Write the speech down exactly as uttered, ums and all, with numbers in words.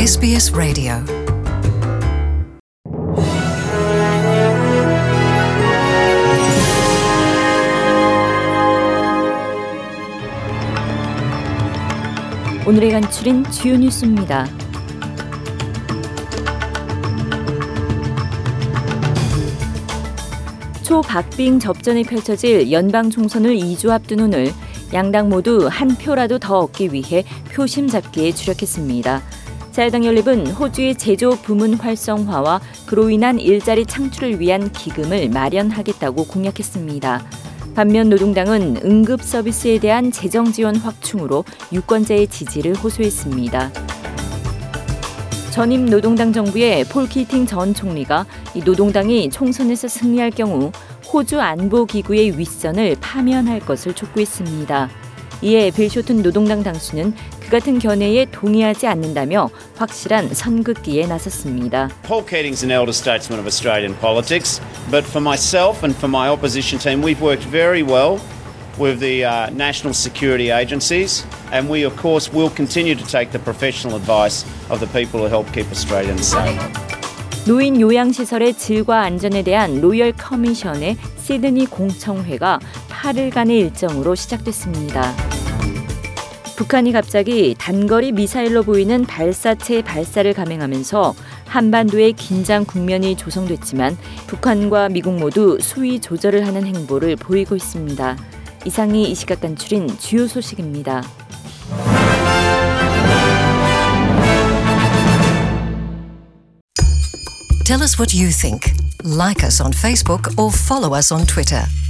에스비에스 라디오. 오늘의 간추린 주요 뉴스입니다. 초박빙 접전이 펼쳐질 연방 총선을 이 주 앞둔 오늘 양당 모두 한 표라도 더 얻기 위해 표심 잡기에 주력했습니다. 자유당 연립은 호주의 제조 부문 활성화와 그로 인한 일자리 창출을 위한 기금을 마련하겠다고 공약했습니다. 반면 노동당은 응급 서비스에 대한 재정 지원 확충으로 유권자의 지지를 호소했습니다. 전임 노동당 정부의 폴 키팅 전 총리가 이 노동당이 총선에서 승리할 경우 호주 안보기구의 윗선을 파면할 것을 촉구했습니다. 이에 빌 쇼튼 노동당 당수는 그 같은 견해에 동의하지 않는다며 확실한 선긋기에 나섰습니다. Paul Keating's an elder statesman of Australian politics, but for myself and for my opposition team, we've worked very well with the uh, national security agencies, and we of course will continue to take the professional advice of the people who help keep Australians safe. 노인 요양시설의 질과 안전에 대한 로열 커미션의 시드니 공청회가 팔일간의 일정으로 시작됐습니다. 북한이 갑자기 단거리 미사일로 보이는 발사체 발사를 감행하면서 한반도의 긴장 국면이 조성됐지만 북한과 미국 모두 수위 조절을 하는 행보를 보이고 있습니다. 이상이 이 시각 간추린 주요 소식입니다. Tell us what you think. Like us on Facebook or follow us on Twitter.